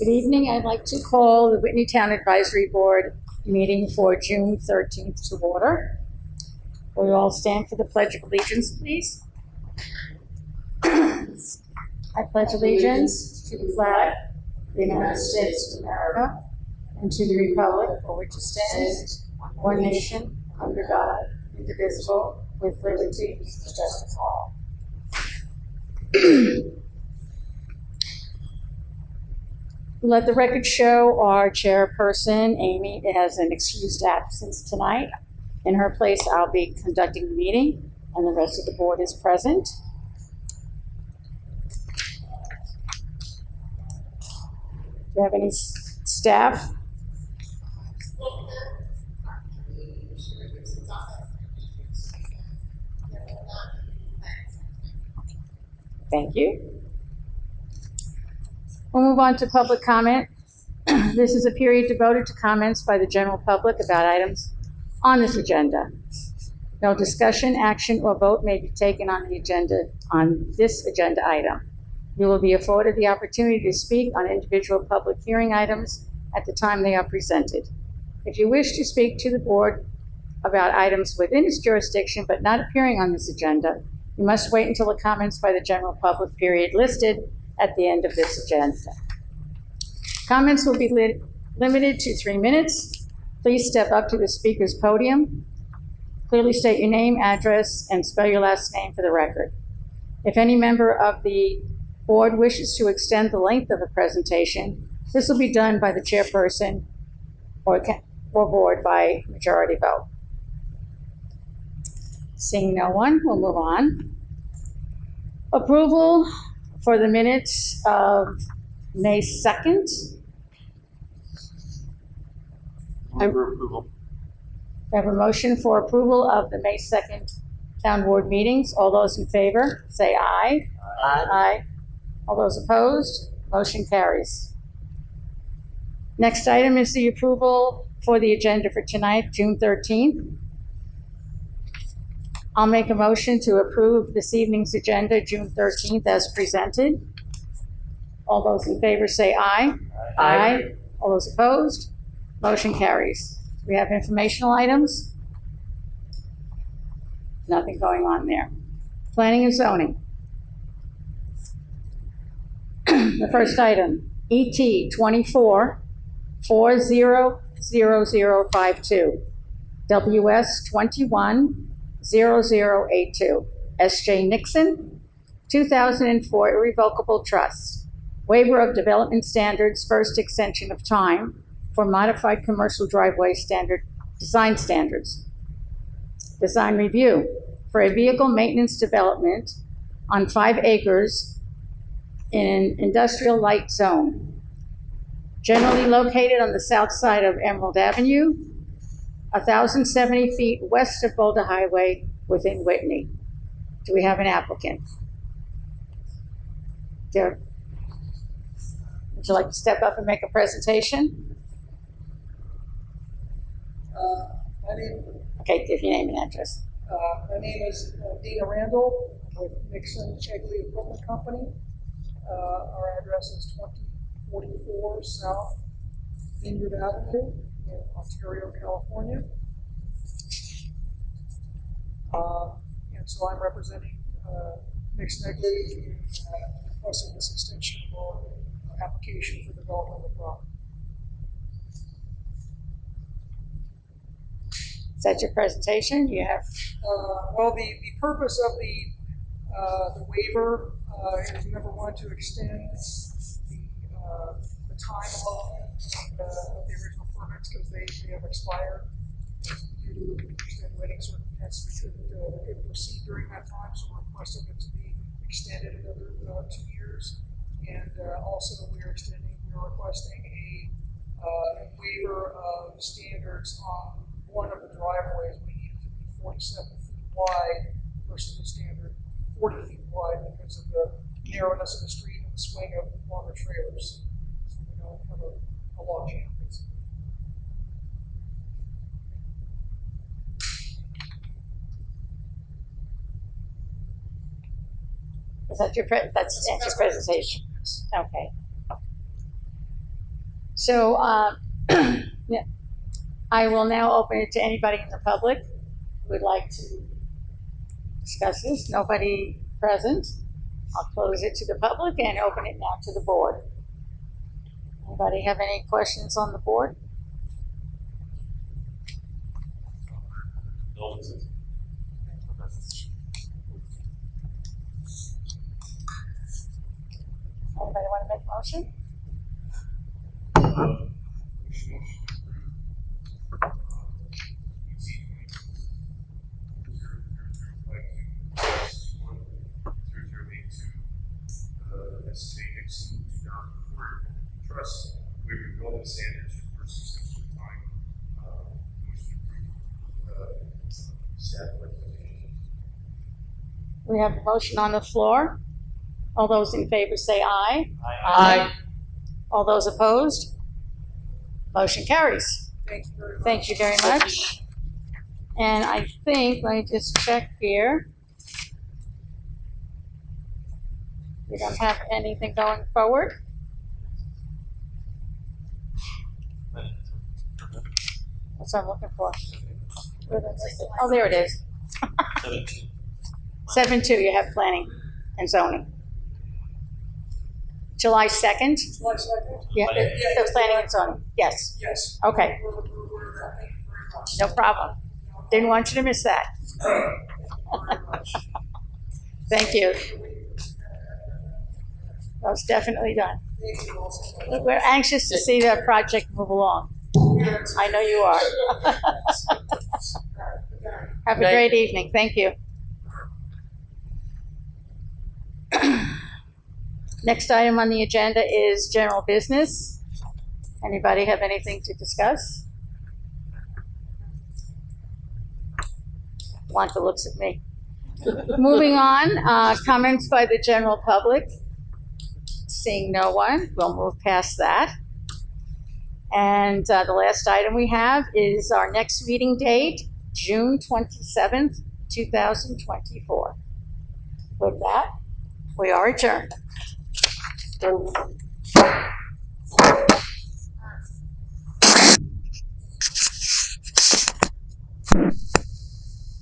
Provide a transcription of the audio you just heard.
Good evening. I'd like to call the Whitney Town Advisory Board meeting for June 13th to order. Will you all stand for the Pledge of Allegiance, please? I pledge allegiance to the flag of the United States of America and to the republic for which it stands, one nation, under God, indivisible, with liberty and justice for all. Let the record show our chairperson, Amy, has an excused absence tonight. In her place, I'll be conducting the meeting, and the rest of the board is present. Do you have any staff? Thank you. We'll move on to public comment. This is a period devoted to comments by the general public about items on this agenda. No discussion, action, or vote may be taken on this agenda item. You will be afforded the opportunity to speak on individual public hearing items at the time they are presented. If you wish to speak to the board about items within its jurisdiction but not appearing on this agenda, you must wait until the comments by the general public period listed at the end of this agenda. Comments will be limited to 3 minutes. Please step up to the speaker's podium. Clearly state your name, address, and spell your last name for the record. If any member of the board wishes to extend the length of a presentation, this will be done by the chairperson or board by majority vote. Seeing no one, we'll move on. Approval for the minutes of May 2nd. Move for approval. I have a motion for approval of the May 2nd town board meetings. All those in favor, say aye. Aye. Aye. All those opposed, motion carries. Next item is the approval for the agenda for tonight, June 13th. I'll make a motion to approve this evening's agenda, June 13th, as presented. All those in favor say aye. Aye. All those opposed, motion carries. We have informational items. Nothing going on there. Planning and zoning. The first item, ET 24400052, WS 210082, SJ Nixon, 2004 Irrevocable Trust, waiver of development standards, first extension of time for modified commercial driveway design standards. Design review for a vehicle maintenance development on 5 acres in an industrial light zone, generally located on the south side of Emerald Avenue, 1,070 feet west of Boulder Highway within Whitney. Do we have an applicant? Derek, would you like to step up and make a presentation? Okay, give your name and address. My name is Dina Randall with Nixon Egley Equipment Company. Our address is 2044 South Vineyard Avenue in Ontario, California. And so I'm representing Nixon Egley in requesting this extension of our application for development of the property. Is that your presentation? You have. Well, the purpose of the waiver is number one, to extend the time allotment of the original permits because they have expired due to extenuating circumstances. We couldn't proceed during that time, so we're requesting it to be extended another 2 years. And also we're requesting a waiver of standards on one of the driveways. We need it to be 47 feet wide versus the standard 40 feet wide because of the narrowness of the street and the swing of longer trailers. So we don't have a log jam, basically. Is that your that's your presentation? Okay. So, yeah, I will now open it to anybody in the public who would like to discuss this. Nobody present. I'll close it to the public and open it now to the board. Anybody have any questions on the board? Anybody want to make a motion? Trust waiver development standards for substantial time. Motion approved, staff recommendation. We have a motion on the floor. All those in favor say aye. Aye. All those opposed? Motion carries. Thank you very much. Thank you very much. And I think, let me just check here. We don't have anything going forward. That's what I'm looking for. Where did I miss it? Oh, there it is. 7-2, you have planning and zoning. July 2nd? July 2nd? Yeah, the planning and zoning, yes. Yes. Okay, We're aware of that. Thank you very much. no problem. Didn't want you to miss that. Thank you very much. Thank you. That's definitely done. Thank you also. We're anxious to see that project move along. I know you are. Have a great evening. Thank you. Next item on the agenda is general business. Anybody have anything to discuss? Blanca looks at me. Moving on, comments by the general public. Seeing no one, we'll move past that. And the last item we have is our next meeting date, June 27th, 2024. With that, we are adjourned.